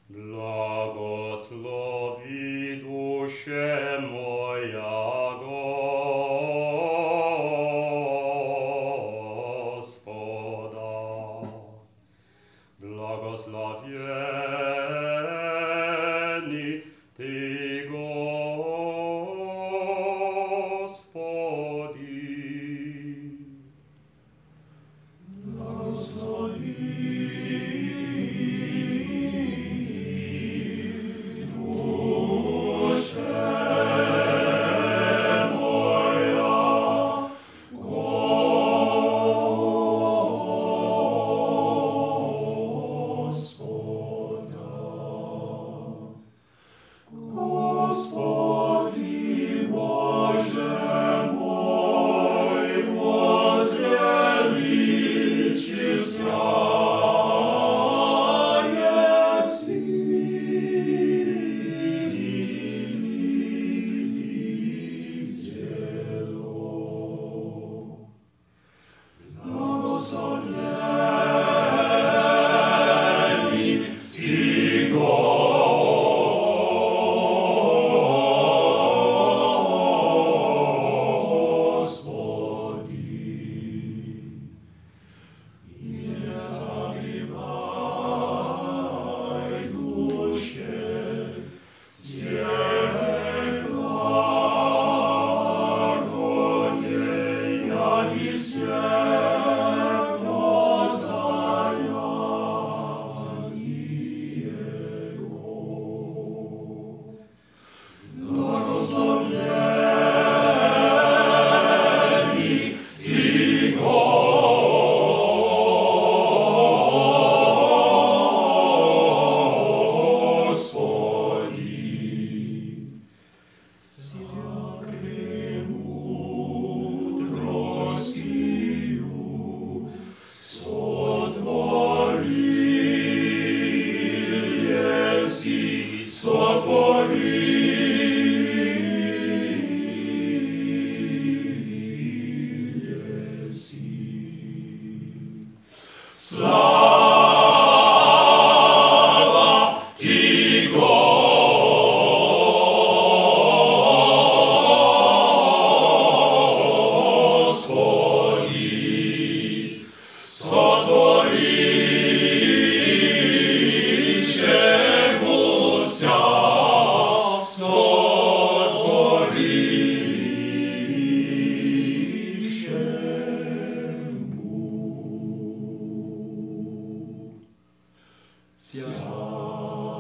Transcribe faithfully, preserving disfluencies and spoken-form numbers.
Благослови душе моя Господа. Благословенный Ты, Господи. Господи Боже мой, возвеличився еси. Благословенный Ты, Господи, не забывай душе всех благодеяний и всех воздаяние Его. Благословенный Ты, Господи, вся премудростью сотворил еси, сотворил еси. Слава Ти, Господи, сотворившемуся, сотворившему. Вся